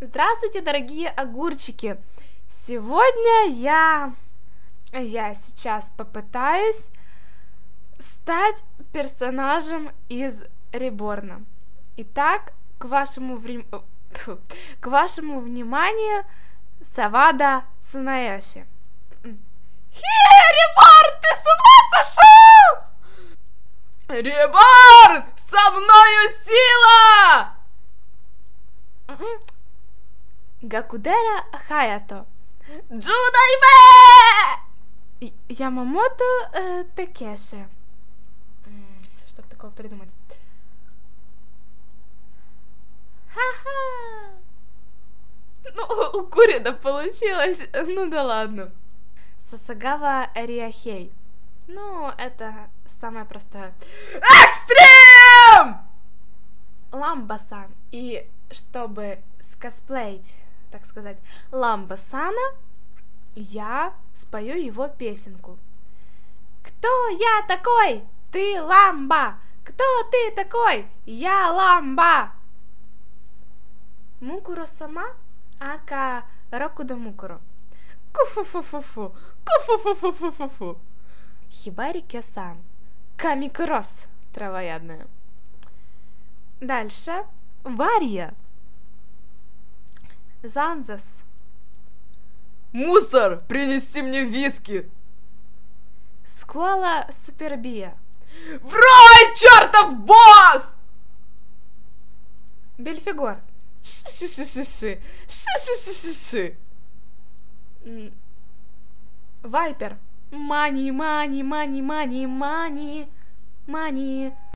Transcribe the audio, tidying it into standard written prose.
Здравствуйте, дорогие огурчики! Сегодня я сейчас попытаюсь стать персонажем из Реборна. Итак, к вашему вниманию Савада Цунаёши. Реборн, ты с ума сошел? Реборн, со мною сила! Гакудера Хаято. Джудайме! Ямамото Такеши. Что такого придумать? Ха-ха! Ну, у Курида получилось. Ну да ладно. Сасагава Риахей. Ну, это самое простое. Экстрим! Ламба-сан. И чтобы скосплеить, так сказать, Ламба-сана, я спою его песенку. Кто я такой? Ты Ламба! Кто ты такой? Я Ламба! Мукуро-сама, ака Рокуда Мукуро. Куфу-фу-фу-фу, куфу-фу-фу-фу-фу-фу. Хибари Кё-сан. Камикросс, травоядная. Дальше. Вария. Занзас. Мусор, принести мне виски. Скола Супербия. В рай, чертов босс! Бельфигор. Ши-ши-ши-ши-ши. Ши-ши-ши-ши-ши. Вайпер. Мани, мани, мани, мани, мани, мани.